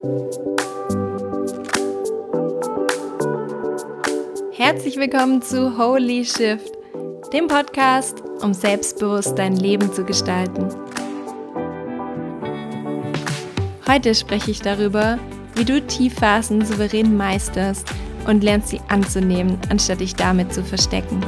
Herzlich willkommen zu Holy Shift, dem Podcast, um selbstbewusst dein Leben zu gestalten. Heute spreche ich darüber, wie du Tiefphasen souverän meisterst und lernst sie anzunehmen, anstatt dich damit zu verstecken.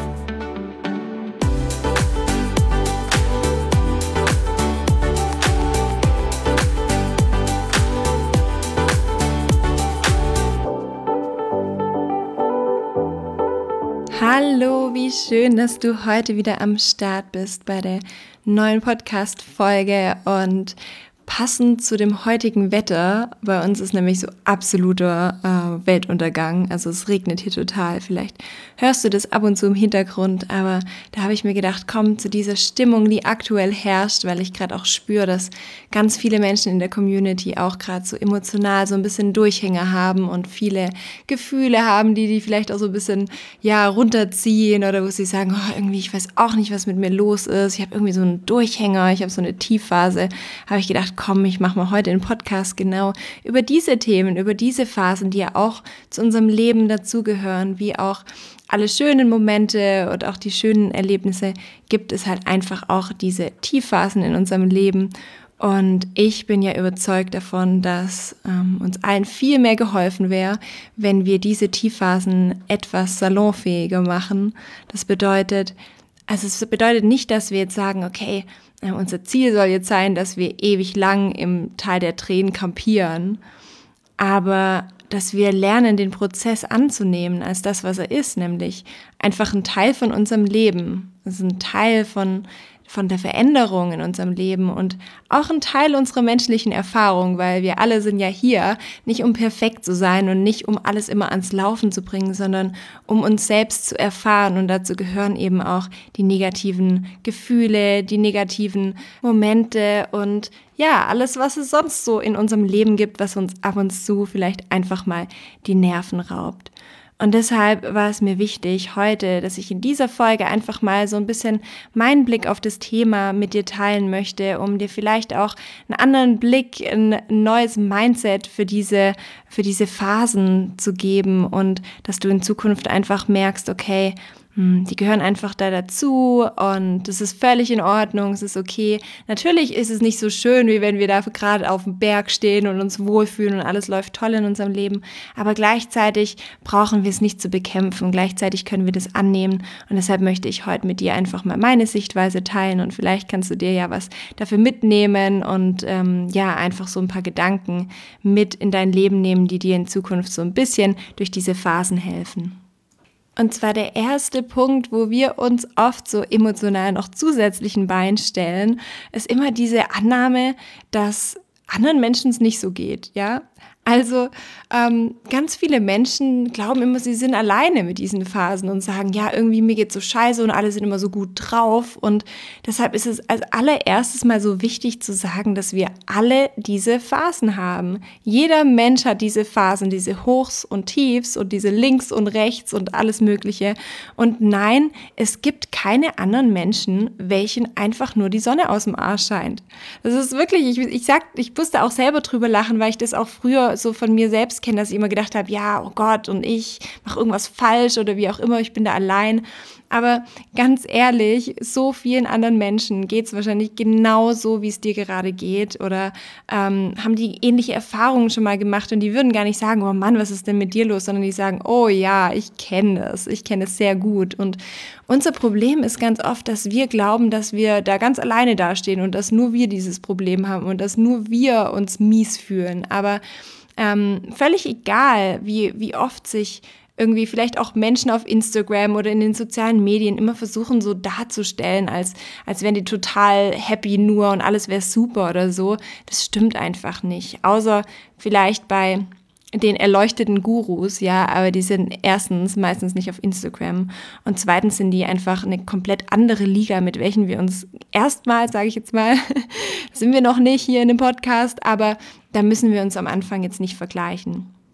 Hallo, wie schön, dass du heute wieder am Start bist bei der neuen Podcast-Folge und passend zu dem heutigen Wetter, bei uns ist nämlich so absoluter Weltuntergang, also es regnet hier total, vielleicht hörst du das ab und zu im Hintergrund, aber da habe ich mir gedacht, komm, zu dieser Stimmung, die aktuell herrscht, weil ich gerade auch spüre, dass ganz viele Menschen in der Community auch gerade so emotional so ein bisschen Durchhänger haben und viele Gefühle haben, die vielleicht auch so ein bisschen runterziehen oder wo sie sagen, oh, irgendwie, ich weiß auch nicht, was mit mir los ist, ich habe irgendwie so einen Durchhänger, ich habe so eine Tiefphase, habe ich gedacht, komm, ich mache mal heute einen Podcast genau über diese Themen, über diese Phasen, die ja auch zu unserem Leben dazugehören, wie auch alle schönen Momente und auch die schönen Erlebnisse, gibt es halt einfach auch diese Tiefphasen in unserem Leben. Und ich bin ja überzeugt davon, dass uns allen viel mehr geholfen wäre, wenn wir diese Tiefphasen etwas salonfähiger machen. Das bedeutet, es bedeutet nicht, dass wir jetzt sagen, okay, unser Ziel soll jetzt sein, dass wir ewig lang im Tal der Tränen kampieren, aber dass wir lernen, den Prozess anzunehmen als das, was er ist, nämlich einfach ein Teil von unserem Leben. Das ist ein Teil von der Veränderung in unserem Leben und auch ein Teil unserer menschlichen Erfahrung, weil wir alle sind ja hier, nicht um perfekt zu sein und nicht um alles immer ans Laufen zu bringen, sondern um uns selbst zu erfahren, und dazu gehören eben auch die negativen Gefühle, die negativen Momente und ja, alles, was es sonst so in unserem Leben gibt, was uns ab und zu vielleicht einfach mal die Nerven raubt. Und deshalb war es mir wichtig heute, dass ich in dieser Folge einfach mal so ein bisschen meinen Blick auf das Thema mit dir teilen möchte, um dir vielleicht auch einen anderen Blick, ein neues Mindset für diese Phasen zu geben und dass du in Zukunft einfach merkst, okay, die gehören einfach da dazu und das ist völlig in Ordnung, es ist okay. Natürlich ist es nicht so schön, wie wenn wir da gerade auf dem Berg stehen und uns wohlfühlen und alles läuft toll in unserem Leben, aber gleichzeitig brauchen wir es nicht zu bekämpfen, gleichzeitig können wir das annehmen und deshalb möchte ich heute mit dir einfach mal meine Sichtweise teilen und vielleicht kannst du dir ja was dafür mitnehmen und einfach so ein paar Gedanken mit in dein Leben nehmen, die dir in Zukunft so ein bisschen durch diese Phasen helfen. Und zwar der erste Punkt, wo wir uns oft so emotional noch zusätzlichen Bein stellen, ist immer diese Annahme, dass anderen Menschen es nicht so geht, ja. Also ganz viele Menschen glauben immer, sie sind alleine mit diesen Phasen und sagen, ja, irgendwie mir geht's so scheiße und alle sind immer so gut drauf. Und deshalb ist es als allererstes mal so wichtig zu sagen, dass wir alle diese Phasen haben. Jeder Mensch hat diese Phasen, diese Hochs und Tiefs und diese Links und Rechts und alles Mögliche. Und nein, es gibt keine anderen Menschen, welchen einfach nur die Sonne aus dem Arsch scheint. Das ist wirklich, ich musste auch selber drüber lachen, weil ich das auch früher so von mir selbst kenne, dass ich immer gedacht habe, ja, oh Gott, und ich mache irgendwas falsch oder wie auch immer, ich bin da allein. Aber ganz ehrlich, so vielen anderen Menschen geht es wahrscheinlich genauso, wie es dir gerade geht oder haben die ähnliche Erfahrungen schon mal gemacht und die würden gar nicht sagen, oh Mann, was ist denn mit dir los, sondern die sagen, oh ja, ich kenne es sehr gut. Und unser Problem ist ganz oft, dass wir glauben, dass wir da ganz alleine dastehen und dass nur wir dieses Problem haben und dass nur wir uns mies fühlen. Aber völlig egal, wie oft sich irgendwie vielleicht auch Menschen auf Instagram oder in den sozialen Medien immer versuchen, so darzustellen, als wären die total happy nur und alles wäre super oder so. Das stimmt einfach nicht. Außer vielleicht bei den erleuchteten Gurus, ja, aber die sind erstens meistens nicht auf Instagram und zweitens sind die einfach eine komplett andere Liga, mit welchen wir uns erstmal, sage ich jetzt mal, sind wir noch nicht hier in dem Podcast, aber da müssen wir uns am Anfang jetzt nicht vergleichen.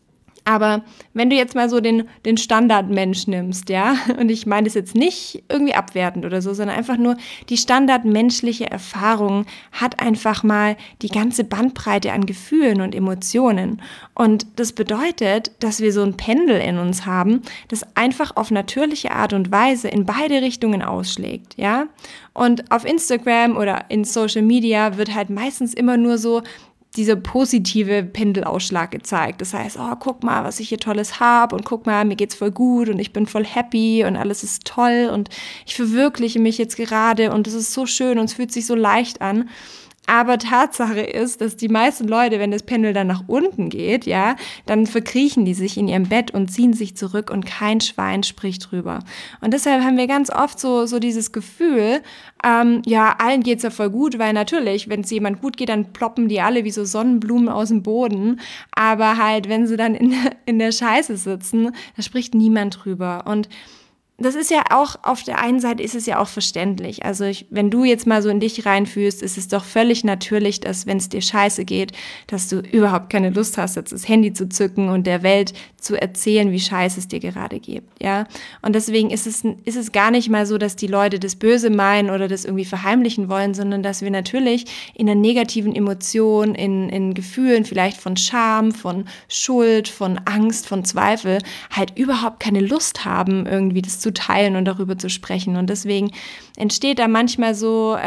Aber wenn du jetzt mal so den Standardmensch nimmst, ja, und ich meine das jetzt nicht irgendwie abwertend oder so, sondern einfach nur die standardmenschliche Erfahrung hat einfach mal die ganze Bandbreite an Gefühlen und Emotionen. Und das bedeutet, dass wir so ein Pendel in uns haben, das einfach auf natürliche Art und Weise in beide Richtungen ausschlägt, ja. Und auf Instagram oder in Social Media wird halt meistens immer nur so dieser positive Pendelausschlag gezeigt. Das heißt, oh, guck mal, was ich hier Tolles habe und guck mal, mir geht's voll gut und ich bin voll happy und alles ist toll und ich verwirkliche mich jetzt gerade und es ist so schön und es fühlt sich so leicht an. Aber Tatsache ist, dass die meisten Leute, wenn das Pendel dann nach unten geht, ja, dann verkriechen die sich in ihrem Bett und ziehen sich zurück und kein Schwein spricht drüber. Und deshalb haben wir ganz oft so dieses Gefühl, ja, allen geht's ja voll gut, weil natürlich, wenn es jemand gut geht, dann ploppen die alle wie so Sonnenblumen aus dem Boden. Aber halt, wenn sie dann in der Scheiße sitzen, da spricht niemand drüber. Und das ist ja auch, auf der einen Seite ist es ja auch verständlich. Also wenn du jetzt mal so in dich reinfühlst, ist es doch völlig natürlich, dass wenn es dir scheiße geht, dass du überhaupt keine Lust hast, jetzt das Handy zu zücken und der Welt zu erzählen, wie scheiße es dir gerade geht, ja. Und deswegen ist es gar nicht mal so, dass die Leute das Böse meinen oder das irgendwie verheimlichen wollen, sondern dass wir natürlich in einer negativen Emotion, in Gefühlen vielleicht von Scham, von Schuld, von Angst, von Zweifel halt überhaupt keine Lust haben, irgendwie das zu teilen und darüber zu sprechen. Und deswegen entsteht da manchmal so,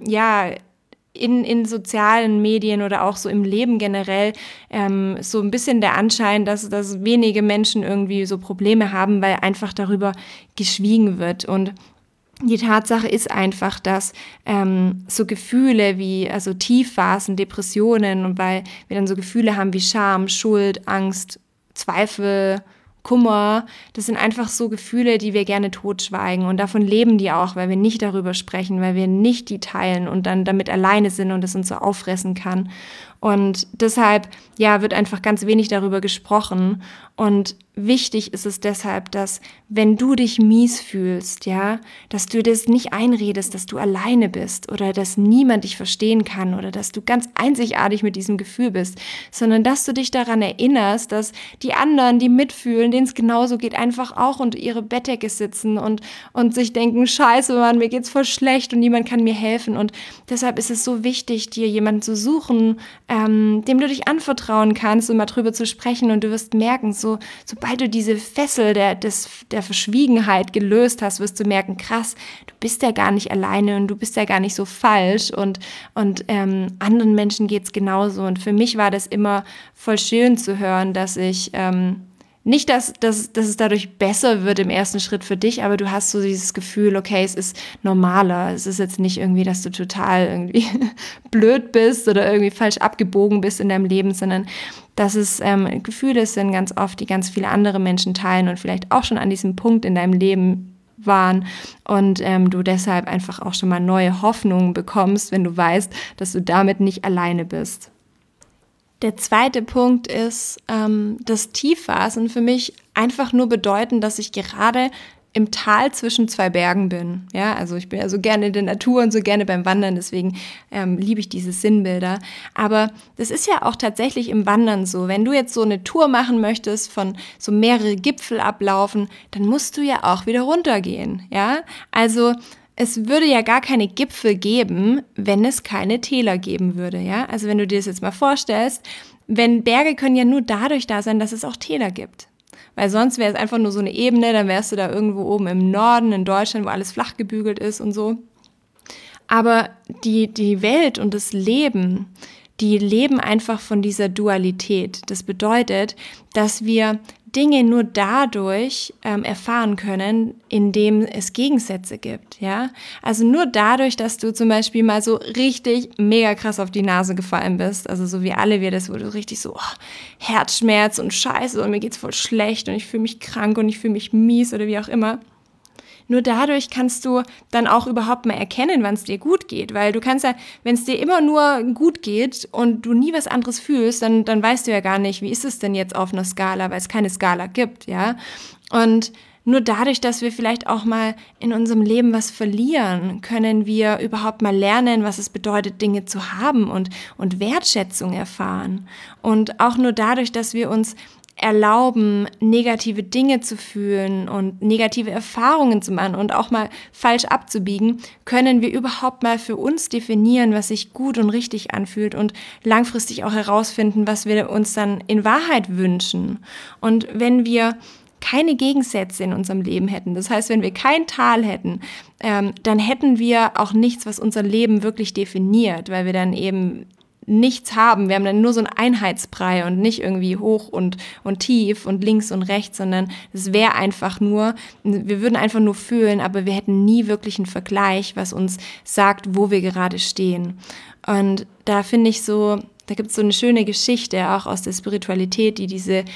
in sozialen Medien oder auch so im Leben generell so ein bisschen der Anschein, dass wenige Menschen irgendwie so Probleme haben, weil einfach darüber geschwiegen wird. Und die Tatsache ist einfach, dass so Gefühle wie also Tiefphasen, Depressionen und weil wir dann so Gefühle haben wie Scham, Schuld, Angst, Zweifel, Kummer, das sind einfach so Gefühle, die wir gerne totschweigen und davon leben die auch, weil wir nicht darüber sprechen, weil wir nicht die teilen und dann damit alleine sind und es uns so auffressen kann. Und deshalb, ja, wird einfach ganz wenig darüber gesprochen. Und wichtig ist es deshalb, dass wenn du dich mies fühlst, ja, dass du das nicht einredest, dass du alleine bist oder dass niemand dich verstehen kann oder dass du ganz einzigartig mit diesem Gefühl bist, sondern dass du dich daran erinnerst, dass die anderen, die mitfühlen, denen es genauso geht, einfach auch unter ihre Bettdecke sitzen und sich denken, scheiße, Mann, mir geht's voll schlecht und niemand kann mir helfen. Und deshalb ist es so wichtig, dir jemanden zu suchen, dem du dich anvertrauen kannst, um mal drüber zu sprechen und du wirst merken, sobald du diese Fessel der Verschwiegenheit gelöst hast, wirst du merken, krass, du bist ja gar nicht alleine und du bist ja gar nicht so falsch und anderen Menschen geht's genauso und für mich war das immer voll schön zu hören, dass ich nicht, dass es dadurch besser wird im ersten Schritt für dich, aber du hast so dieses Gefühl, okay, es ist normaler. Es ist jetzt nicht irgendwie, dass du total irgendwie blöd bist oder irgendwie falsch abgebogen bist in deinem Leben, sondern dass es Gefühle sind ganz oft, die ganz viele andere Menschen teilen und vielleicht auch schon an diesem Punkt in deinem Leben waren und du deshalb einfach auch schon mal neue Hoffnungen bekommst, wenn du weißt, dass du damit nicht alleine bist. Der zweite Punkt ist, dass Tiefphasen für mich einfach nur bedeuten, dass ich gerade im Tal zwischen zwei Bergen bin. Ja, also ich bin ja so gerne in der Natur und so gerne beim Wandern, deswegen liebe ich diese Sinnbilder. Aber das ist ja auch tatsächlich im Wandern so. Wenn du jetzt so eine Tour machen möchtest, von so mehrere Gipfel ablaufen, dann musst du ja auch wieder runtergehen. Ja, also es würde ja gar keine Gipfel geben, wenn es keine Täler geben würde, ja? Also wenn du dir das jetzt mal vorstellst, Berge können ja nur dadurch da sein, dass es auch Täler gibt. Weil sonst wäre es einfach nur so eine Ebene, dann wärst du da irgendwo oben im Norden in Deutschland, wo alles flach gebügelt ist und so. Aber die Welt und das Leben, die leben einfach von dieser Dualität. Das bedeutet, dass wir Dinge nur dadurch erfahren können, indem es Gegensätze gibt, ja. Also nur dadurch, dass du zum Beispiel mal so richtig mega krass auf die Nase gefallen bist, also so wie alle wir das, wo du richtig so Herzschmerz und Scheiße und mir geht's voll schlecht und ich fühle mich krank und ich fühle mich mies oder wie auch immer. Nur dadurch kannst du dann auch überhaupt mal erkennen, wann es dir gut geht. Weil du kannst ja, wenn es dir immer nur gut geht und du nie was anderes fühlst, dann weißt du ja gar nicht, wie ist es denn jetzt auf einer Skala, weil es keine Skala gibt, ja. Und nur dadurch, dass wir vielleicht auch mal in unserem Leben was verlieren, können wir überhaupt mal lernen, was es bedeutet, Dinge zu haben und Wertschätzung erfahren. Und auch nur dadurch, dass wir uns erlauben, negative Dinge zu fühlen und negative Erfahrungen zu machen und auch mal falsch abzubiegen, können wir überhaupt mal für uns definieren, was sich gut und richtig anfühlt und langfristig auch herausfinden, was wir uns dann in Wahrheit wünschen. Und wenn wir keine Gegensätze in unserem Leben hätten, das heißt, wenn wir kein Tal hätten, dann hätten wir auch nichts, was unser Leben wirklich definiert, weil wir dann eben nichts haben. Wir haben dann nur so einen Einheitsbrei und nicht irgendwie hoch und tief und links und rechts, sondern es wäre einfach nur, wir würden einfach nur fühlen, aber wir hätten nie wirklich einen Vergleich, was uns sagt, wo wir gerade stehen. Und da finde ich so, da gibt es so eine schöne Geschichte auch aus der Spiritualität, die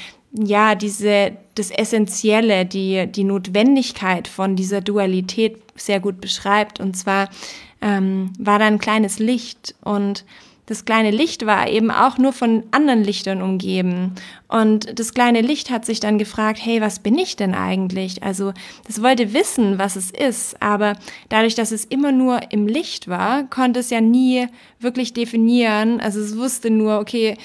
das Essentielle, die Notwendigkeit von dieser Dualität sehr gut beschreibt. Und zwar war da ein kleines Licht und das kleine Licht war eben auch nur von anderen Lichtern umgeben. Und das kleine Licht hat sich dann gefragt, hey, was bin ich denn eigentlich? Also das wollte wissen, was es ist, aber dadurch, dass es immer nur im Licht war, konnte es ja nie wirklich definieren. Also es wusste nur, okay,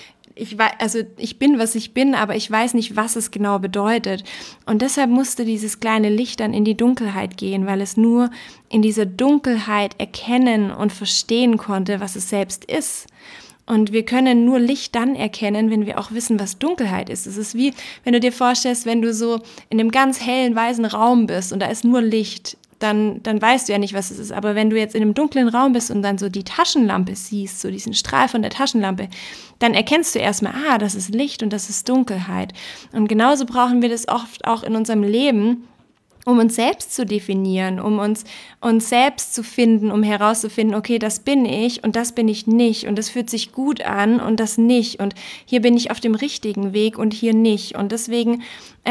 ich bin, was ich bin, aber ich weiß nicht, was es genau bedeutet. Und deshalb musste dieses kleine Licht dann in die Dunkelheit gehen, weil es nur in dieser Dunkelheit erkennen und verstehen konnte, was es selbst ist. Und wir können nur Licht dann erkennen, wenn wir auch wissen, was Dunkelheit ist. Es ist wie, wenn du dir vorstellst, wenn du so in einem ganz hellen, weißen Raum bist und da ist nur Licht, dann weißt du ja nicht, was es ist. Aber wenn du jetzt in einem dunklen Raum bist und dann so die Taschenlampe siehst, so diesen Strahl von der Taschenlampe, dann erkennst du erstmal, das ist Licht und das ist Dunkelheit. Und genauso brauchen wir das oft auch in unserem Leben, um uns selbst zu definieren, um uns selbst zu finden, um herauszufinden, okay, das bin ich und das bin ich nicht und das fühlt sich gut an und das nicht und hier bin ich auf dem richtigen Weg und hier nicht. Und deswegen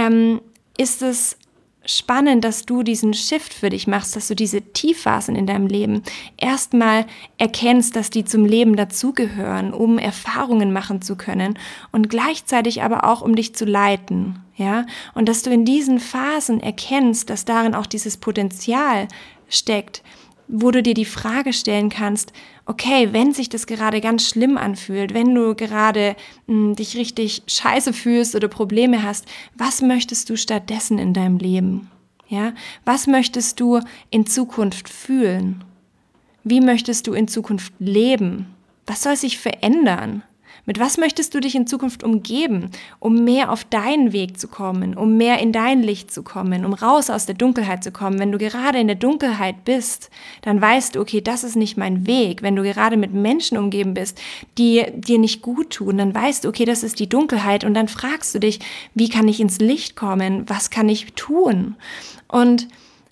ist es spannend, dass du diesen Shift für dich machst, dass du diese Tiefphasen in deinem Leben erstmal erkennst, dass die zum Leben dazugehören, um Erfahrungen machen zu können und gleichzeitig aber auch, um dich zu leiten, ja? Und dass du in diesen Phasen erkennst, dass darin auch dieses Potenzial steckt, wo du dir die Frage stellen kannst, okay, wenn sich das gerade ganz schlimm anfühlt, wenn du gerade dich richtig scheiße fühlst oder Probleme hast, was möchtest du stattdessen in deinem Leben? Ja? Was möchtest du in Zukunft fühlen? Wie möchtest du in Zukunft leben? Was soll sich verändern? Mit was möchtest du dich in Zukunft umgeben, um mehr auf deinen Weg zu kommen, um mehr in dein Licht zu kommen, um raus aus der Dunkelheit zu kommen? Wenn du gerade in der Dunkelheit bist, dann weißt du, okay, das ist nicht mein Weg. Wenn du gerade mit Menschen umgeben bist, die dir nicht gut tun, dann weißt du, okay, das ist die Dunkelheit und dann fragst du dich, wie kann ich ins Licht kommen? Was kann ich tun? Und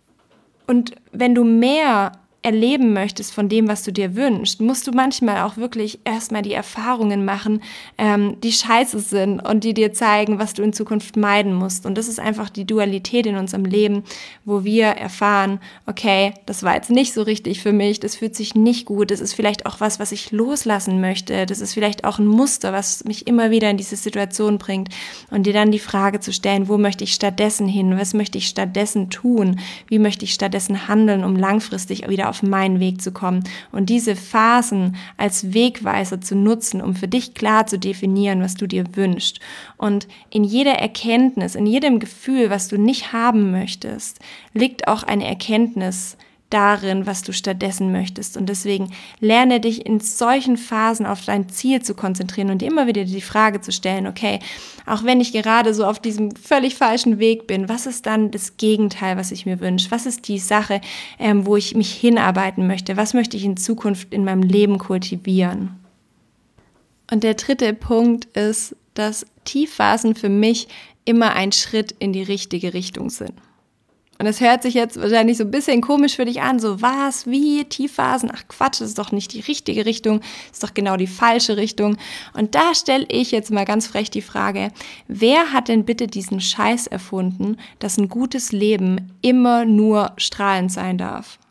wenn du mehr erleben möchtest von dem, was du dir wünschst, musst du manchmal auch wirklich erstmal die Erfahrungen machen, die scheiße sind und die dir zeigen, was du in Zukunft meiden musst. Und das ist einfach die Dualität in unserem Leben, wo wir erfahren, okay, das war jetzt nicht so richtig für mich, das fühlt sich nicht gut, das ist vielleicht auch was ich loslassen möchte, das ist vielleicht auch ein Muster, was mich immer wieder in diese Situation bringt und dir dann die Frage zu stellen, wo möchte ich stattdessen hin, was möchte ich stattdessen tun, wie möchte ich stattdessen handeln, um langfristig wieder auf meinen Weg zu kommen und diese Phasen als Wegweiser zu nutzen, um für dich klar zu definieren, was du dir wünschst. Und in jeder Erkenntnis, in jedem Gefühl, was du nicht haben möchtest, liegt auch eine Erkenntnis darin, was du stattdessen möchtest. Und deswegen lerne dich in solchen Phasen auf dein Ziel zu konzentrieren und dir immer wieder die Frage zu stellen, okay, auch wenn ich gerade so auf diesem völlig falschen Weg bin, was ist dann das Gegenteil, was ich mir wünsche? Was ist die Sache, wo ich mich hinarbeiten möchte? Was möchte ich in Zukunft in meinem Leben kultivieren? Und der dritte Punkt ist, dass Tiefphasen für mich immer ein Schritt in die richtige Richtung sind. Und das hört sich jetzt wahrscheinlich so ein bisschen komisch für dich an, so was, wie, Tiefphasen, ach Quatsch, das ist doch nicht die richtige Richtung, das ist doch genau die falsche Richtung. Und da stelle ich jetzt mal ganz frech die Frage, wer hat denn bitte diesen Scheiß erfunden, dass ein gutes Leben immer nur strahlend sein darf?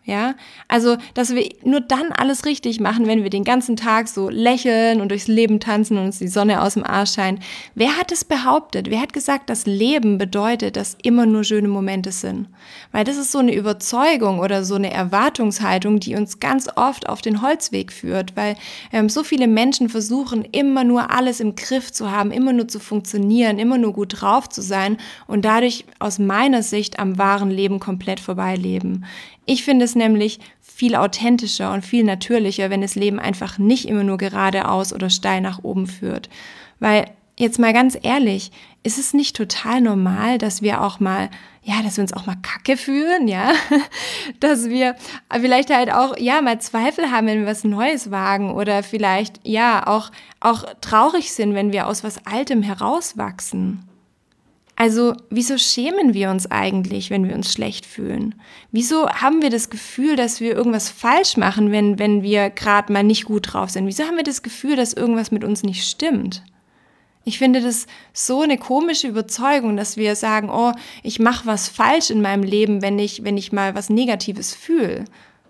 Ja, also, dass wir nur dann alles richtig machen, wenn wir den ganzen Tag so lächeln und durchs Leben tanzen und uns die Sonne aus dem Arsch scheint. Wer hat es behauptet? Wer hat gesagt, dass Leben bedeutet, dass immer nur schöne Momente sind? Weil das ist so eine Überzeugung oder so eine Erwartungshaltung, die uns ganz oft auf den Holzweg führt, weil so viele Menschen versuchen, immer nur alles im Griff zu haben, immer nur zu funktionieren, immer nur gut drauf zu sein und dadurch aus meiner Sicht am wahren Leben komplett vorbeileben. Ich finde es nämlich viel authentischer und viel natürlicher, wenn das Leben einfach nicht immer nur geradeaus oder steil nach oben führt. Weil, jetzt mal ganz ehrlich, ist es nicht total normal, dass wir auch mal, ja, dass wir uns auch mal kacke fühlen, ja? Dass wir vielleicht halt auch, ja, mal Zweifel haben, wenn wir was Neues wagen oder vielleicht, ja, auch traurig sind, wenn wir aus was Altem herauswachsen. Also, wieso schämen wir uns eigentlich, wenn wir uns schlecht fühlen? Wieso haben wir das Gefühl, dass wir irgendwas falsch machen, wenn wir gerade mal nicht gut drauf sind? Wieso haben wir das Gefühl, dass irgendwas mit uns nicht stimmt? Ich finde das so eine komische Überzeugung, dass wir sagen, oh, ich mache was falsch in meinem Leben, wenn ich mal was Negatives fühle.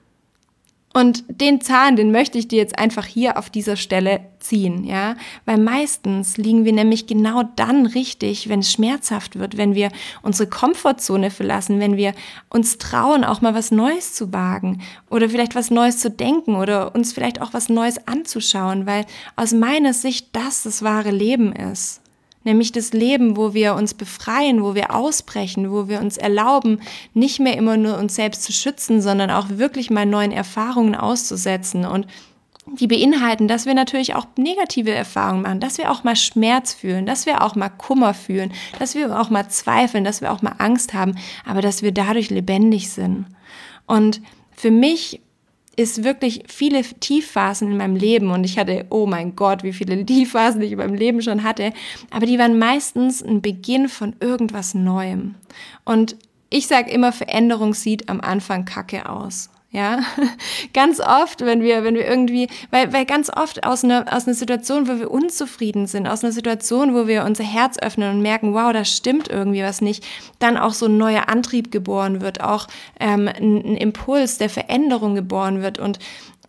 Und den Zahn, den möchte ich dir jetzt einfach hier auf dieser Stelle ziehen, ja, weil meistens liegen wir nämlich genau dann richtig, wenn es schmerzhaft wird, wenn wir unsere Komfortzone verlassen, wenn wir uns trauen, auch mal was Neues zu wagen oder vielleicht was Neues zu denken oder uns vielleicht auch was Neues anzuschauen, weil aus meiner Sicht das wahre Leben ist. Nämlich das Leben, wo wir uns befreien, wo wir ausbrechen, wo wir uns erlauben, nicht mehr immer nur uns selbst zu schützen, sondern auch wirklich mal neuen Erfahrungen auszusetzen. Und die beinhalten, dass wir natürlich auch negative Erfahrungen machen, dass wir auch mal Schmerz fühlen, dass wir auch mal Kummer fühlen, dass wir auch mal zweifeln, dass wir auch mal Angst haben, aber dass wir dadurch lebendig sind. Und für mich ist wirklich viele Tiefphasen in meinem Leben und ich hatte, oh mein Gott, wie viele Tiefphasen ich in meinem Leben schon hatte, aber die waren meistens ein Beginn von irgendwas Neuem. Und ich sage immer, Veränderung sieht am Anfang kacke aus. Ja, ganz oft, wenn wir irgendwie, weil ganz oft aus einer Situation, wo wir unzufrieden sind, aus einer Situation, wo wir unser Herz öffnen und merken, wow, da stimmt irgendwie was nicht, dann auch so ein neuer Antrieb geboren wird, auch ein Impuls der Veränderung geboren wird und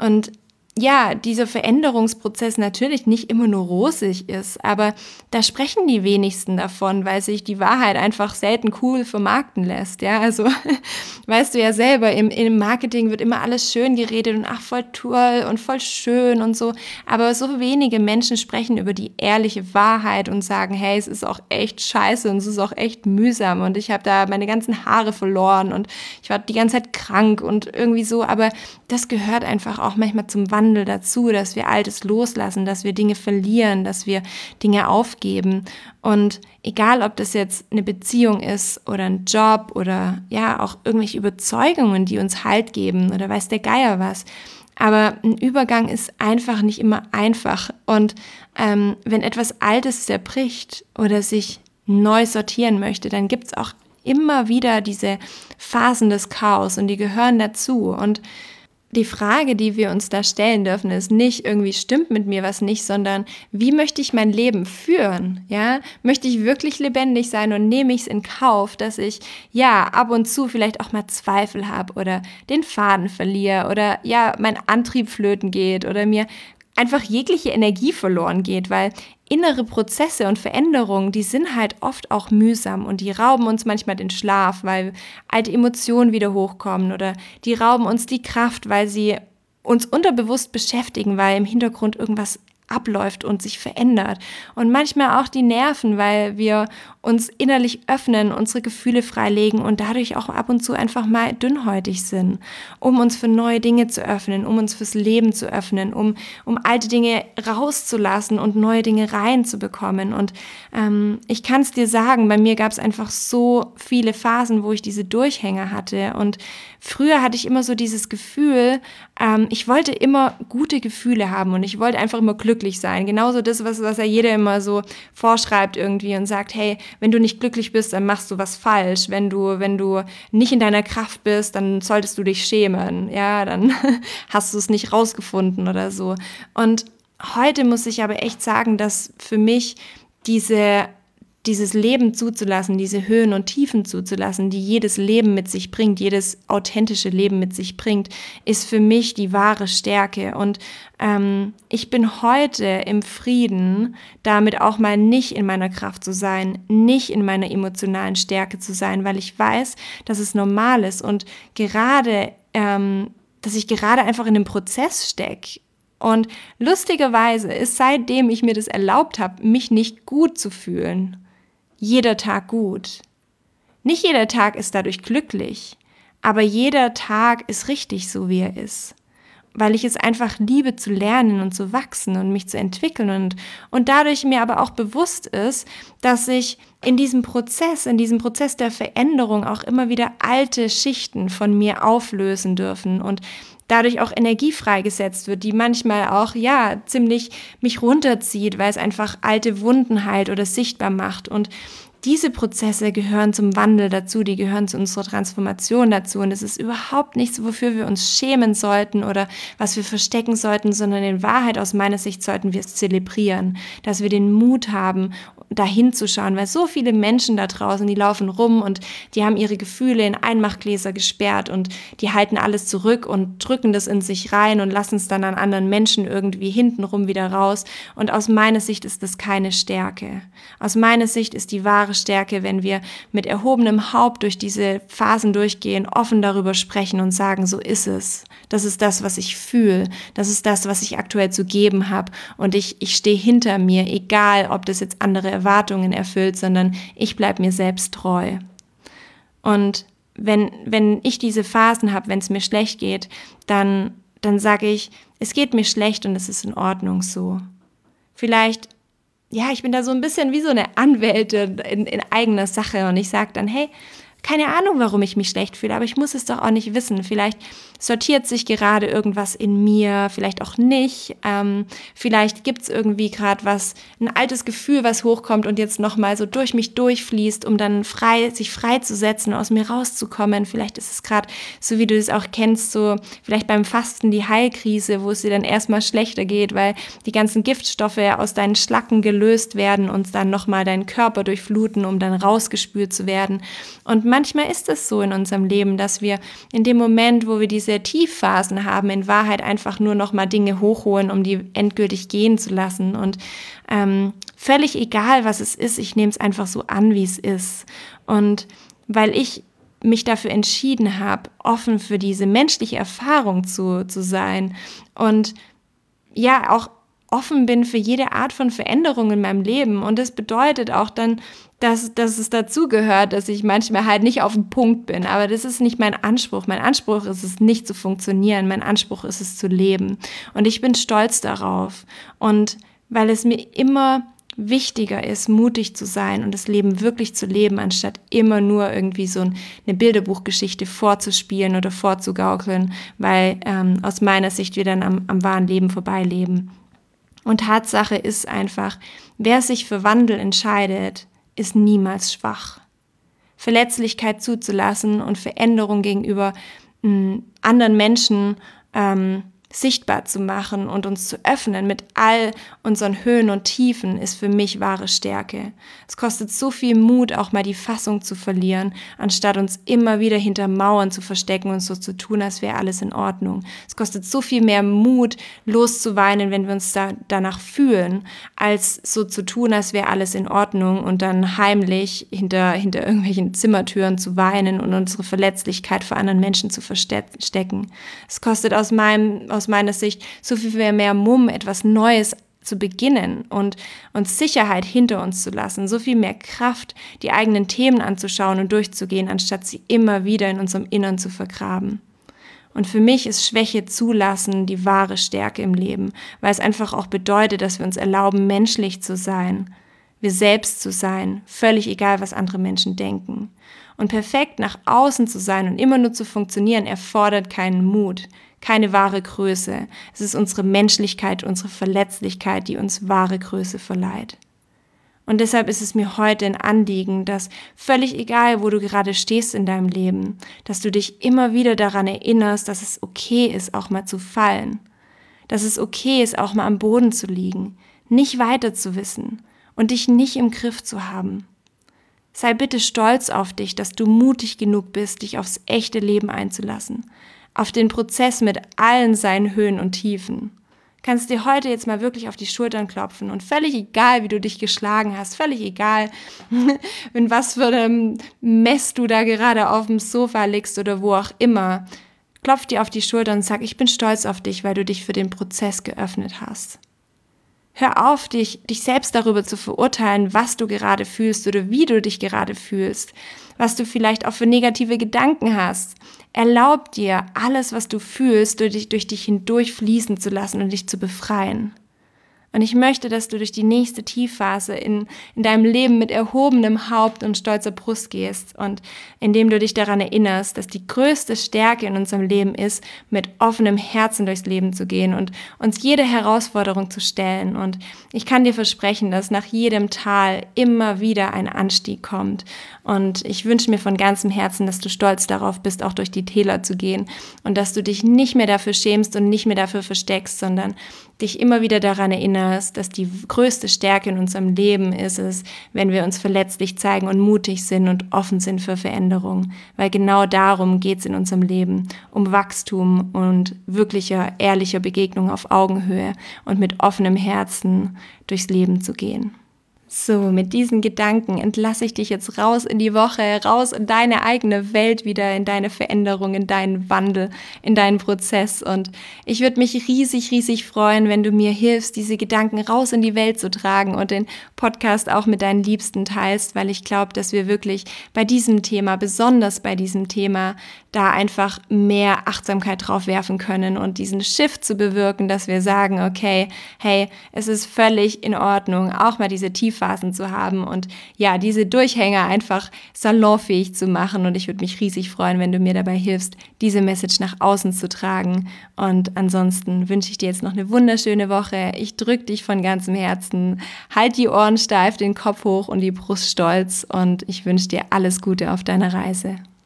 ja, dieser Veränderungsprozess natürlich nicht immer nur rosig ist, aber da sprechen die wenigsten davon, weil sich die Wahrheit einfach selten cool vermarkten lässt, ja, also weißt du ja selber, im Marketing wird immer alles schön geredet und ach, voll toll und voll schön und so, aber so wenige Menschen sprechen über die ehrliche Wahrheit und sagen, hey, es ist auch echt scheiße und es ist auch echt mühsam und ich habe da meine ganzen Haare verloren und ich war die ganze Zeit krank und irgendwie so, aber das gehört einfach auch manchmal zum Wandel dazu, dass wir Altes loslassen, dass wir Dinge verlieren, dass wir Dinge aufgeben. Und egal, ob das jetzt eine Beziehung ist oder ein Job oder ja auch irgendwelche Überzeugungen, die uns Halt geben oder weiß der Geier was. Aber ein Übergang ist einfach nicht immer einfach. Und wenn etwas Altes zerbricht oder sich neu sortieren möchte, dann gibt es auch immer wieder diese Phasen des Chaos und die gehören dazu. Und die Frage, die wir uns da stellen dürfen, ist nicht irgendwie, stimmt mit mir was nicht, sondern wie möchte ich mein Leben führen? Ja, möchte ich wirklich lebendig sein und nehme ich es in Kauf, dass ich ja ab und zu vielleicht auch mal Zweifel habe oder den Faden verliere oder ja mein Antrieb flöten geht oder mir einfach jegliche Energie verloren geht, weil innere Prozesse und Veränderungen, die sind halt oft auch mühsam und die rauben uns manchmal den Schlaf, weil alte Emotionen wieder hochkommen oder die rauben uns die Kraft, weil sie uns unterbewusst beschäftigen, weil im Hintergrund irgendwas abläuft und sich verändert. Und manchmal auch die Nerven, weil wir uns innerlich öffnen, unsere Gefühle freilegen und dadurch auch ab und zu einfach mal dünnhäutig sind, um uns für neue Dinge zu öffnen, um uns fürs Leben zu öffnen, um alte Dinge rauszulassen und neue Dinge reinzubekommen. Und ich kann es dir sagen, bei mir gab es einfach so viele Phasen, wo ich diese Durchhänger hatte. Und früher hatte ich immer so dieses Gefühl, ich wollte immer gute Gefühle haben und ich wollte einfach immer glücklich sein. Genauso das, was ja jeder immer so vorschreibt irgendwie und sagt, hey, wenn du nicht glücklich bist, dann machst du was falsch. Wenn du nicht in deiner Kraft bist, dann solltest du dich schämen. Ja, dann hast du es nicht rausgefunden oder so. Und heute muss ich aber echt sagen, dass für mich diese dieses Leben zuzulassen, diese Höhen und Tiefen zuzulassen, die jedes Leben mit sich bringt, jedes authentische Leben mit sich bringt, ist für mich die wahre Stärke. Und ich bin heute im Frieden, damit auch mal nicht in meiner Kraft zu sein, nicht in meiner emotionalen Stärke zu sein, weil ich weiß, dass es normal ist und dass ich gerade einfach in einem Prozess stecke. Und lustigerweise ist, seitdem ich mir das erlaubt habe, mich nicht gut zu fühlen, jeder Tag gut. Nicht jeder Tag ist dadurch glücklich, aber jeder Tag ist richtig so, wie er ist. Weil ich es einfach liebe zu lernen und zu wachsen und mich zu entwickeln und dadurch mir aber auch bewusst ist, dass ich in diesem Prozess der Veränderung auch immer wieder alte Schichten von mir auflösen dürfen und dadurch auch Energie freigesetzt wird, die manchmal auch, ziemlich mich runterzieht, weil es einfach alte Wunden heilt oder sichtbar macht. Und diese Prozesse gehören zum Wandel dazu, die gehören zu unserer Transformation dazu. Und es ist überhaupt nichts, wofür wir uns schämen sollten oder was wir verstecken sollten, sondern in Wahrheit aus meiner Sicht sollten wir es zelebrieren, dass wir den Mut haben, dahin zu schauen, weil so viele Menschen da draußen, die laufen rum und die haben ihre Gefühle in Einmachgläser gesperrt und die halten alles zurück und drücken das in sich rein und lassen es dann an anderen Menschen irgendwie hintenrum wieder raus. Und aus meiner Sicht ist das keine Stärke. Aus meiner Sicht ist die wahre Stärke, wenn wir mit erhobenem Haupt durch diese Phasen durchgehen, offen darüber sprechen und sagen, so ist es. Das ist das, was ich fühle. Das ist das, was ich aktuell zu geben habe. Und ich stehe hinter mir, egal ob das jetzt andere Erwartungen erfüllt, sondern ich bleibe mir selbst treu. Und wenn ich diese Phasen habe, wenn es mir schlecht geht, dann sage ich, es geht mir schlecht und es ist in Ordnung so. Vielleicht, ich bin da so ein bisschen wie so eine Anwältin in eigener Sache und ich sage dann, hey, keine Ahnung, warum ich mich schlecht fühle, aber ich muss es doch auch nicht wissen. Vielleicht sortiert sich gerade irgendwas in mir, vielleicht auch nicht. Vielleicht gibt es irgendwie gerade ein altes Gefühl, was hochkommt und jetzt nochmal so durch mich durchfließt, um dann sich freizusetzen, aus mir rauszukommen. Vielleicht ist es gerade, so wie du es auch kennst, so vielleicht beim Fasten die Heilkrise, wo es dir dann erstmal schlechter geht, weil die ganzen Giftstoffe aus deinen Schlacken gelöst werden und dann nochmal deinen Körper durchfluten, um dann rausgespült zu werden. Und manchmal ist es so in unserem Leben, dass wir in dem Moment, wo wir diese Tiefphasen haben, in Wahrheit einfach nur noch mal Dinge hochholen, um die endgültig gehen zu lassen. Und völlig egal, was es ist, ich nehme es einfach so an, wie es ist. Und weil ich mich dafür entschieden habe, offen für diese menschliche Erfahrung zu sein und auch offen bin für jede Art von Veränderung in meinem Leben. Und das bedeutet auch dann, dass es dazugehört, dass ich manchmal halt nicht auf dem Punkt bin. Aber das ist nicht mein Anspruch. Mein Anspruch ist es, nicht zu funktionieren. Mein Anspruch ist es, zu leben. Und ich bin stolz darauf. Und weil es mir immer wichtiger ist, mutig zu sein und das Leben wirklich zu leben, anstatt immer nur irgendwie so eine Bilderbuchgeschichte vorzuspielen oder vorzugaukeln, weil aus meiner Sicht wir dann am wahren Leben vorbeileben. Und Tatsache ist einfach, wer sich für Wandel entscheidet, ist niemals schwach. Verletzlichkeit zuzulassen und Veränderung gegenüber anderen Menschen sichtbar zu machen und uns zu öffnen mit all unseren Höhen und Tiefen ist für mich wahre Stärke. Es kostet so viel Mut, auch mal die Fassung zu verlieren, anstatt uns immer wieder hinter Mauern zu verstecken und so zu tun, als wäre alles in Ordnung. Es kostet so viel mehr Mut, loszuweinen, wenn wir uns danach fühlen, als so zu tun, als wäre alles in Ordnung und dann heimlich hinter irgendwelchen Zimmertüren zu weinen und unsere Verletzlichkeit vor anderen Menschen zu verstecken. Es kostet aus meiner Sicht so viel mehr Mumm, etwas Neues zu beginnen und Sicherheit hinter uns zu lassen, so viel mehr Kraft, die eigenen Themen anzuschauen und durchzugehen, anstatt sie immer wieder in unserem Innern zu vergraben. Und für mich ist Schwäche zulassen die wahre Stärke im Leben, weil es einfach auch bedeutet, dass wir uns erlauben, menschlich zu sein, wir selbst zu sein, völlig egal, was andere Menschen denken. Und perfekt nach außen zu sein und immer nur zu funktionieren, erfordert keinen Mut, keine wahre Größe. Es ist unsere Menschlichkeit, unsere Verletzlichkeit, die uns wahre Größe verleiht. Und deshalb ist es mir heute ein Anliegen, dass völlig egal, wo du gerade stehst in deinem Leben, dass du dich immer wieder daran erinnerst, dass es okay ist, auch mal zu fallen. Dass es okay ist, auch mal am Boden zu liegen, nicht weiter zu wissen und dich nicht im Griff zu haben. Sei bitte stolz auf dich, dass du mutig genug bist, dich aufs echte Leben einzulassen. Auf den Prozess mit allen seinen Höhen und Tiefen. Kannst dir heute jetzt mal wirklich auf die Schultern klopfen und völlig egal, wie du dich geschlagen hast, völlig egal, in was für einem Mess du da gerade auf dem Sofa liegst oder wo auch immer, klopf dir auf die Schultern und sag, ich bin stolz auf dich, weil du dich für den Prozess geöffnet hast. Hör auf, dich selbst darüber zu verurteilen, was du gerade fühlst oder wie du dich gerade fühlst, was du vielleicht auch für negative Gedanken hast. Erlaub dir, alles, was du fühlst, durch dich hindurch fließen zu lassen und dich zu befreien. Und ich möchte, dass du durch die nächste Tiefphase in deinem Leben mit erhobenem Haupt und stolzer Brust gehst und indem du dich daran erinnerst, dass die größte Stärke in unserem Leben ist, mit offenem Herzen durchs Leben zu gehen und uns jede Herausforderung zu stellen. Und ich kann dir versprechen, dass nach jedem Tal immer wieder ein Anstieg kommt. Und ich wünsche mir von ganzem Herzen, dass du stolz darauf bist, auch durch die Täler zu gehen und dass du dich nicht mehr dafür schämst und nicht mehr dafür versteckst, sondern dich immer wieder daran erinnerst, dass die größte Stärke in unserem Leben ist es, wenn wir uns verletzlich zeigen und mutig sind und offen sind für Veränderung. Weil genau darum geht es in unserem Leben, um Wachstum und wirklicher, ehrlicher Begegnung auf Augenhöhe und mit offenem Herzen durchs Leben zu gehen. So, mit diesen Gedanken entlasse ich dich jetzt raus in die Woche, raus in deine eigene Welt wieder, in deine Veränderung, in deinen Wandel, in deinen Prozess. Und ich würde mich riesig, riesig freuen, wenn du mir hilfst, diese Gedanken raus in die Welt zu tragen und den Podcast auch mit deinen Liebsten teilst, weil ich glaube, dass wir wirklich bei diesem Thema, besonders bei diesem Thema, da einfach mehr Achtsamkeit drauf werfen können und diesen Shift zu bewirken, dass wir sagen, okay, hey, es ist völlig in Ordnung, auch mal diese Tiefphasen zu haben und ja, diese Durchhänger einfach salonfähig zu machen. Und ich würde mich riesig freuen, wenn du mir dabei hilfst, diese Message nach außen zu tragen. Und ansonsten wünsche ich dir jetzt noch eine wunderschöne Woche. Ich drücke dich von ganzem Herzen. Halt die Ohren steif, den Kopf hoch und die Brust stolz. Und ich wünsche dir alles Gute auf deiner Reise.